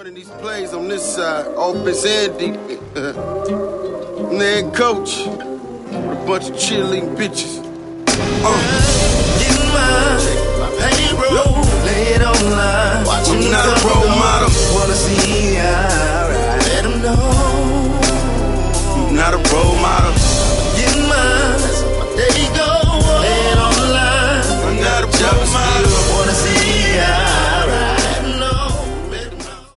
running these plays on this side, offense and defense. I'm the head coach with a bunch of cheerleading bitches. Get mine, my payroll, lay it on line. I'm not a role model.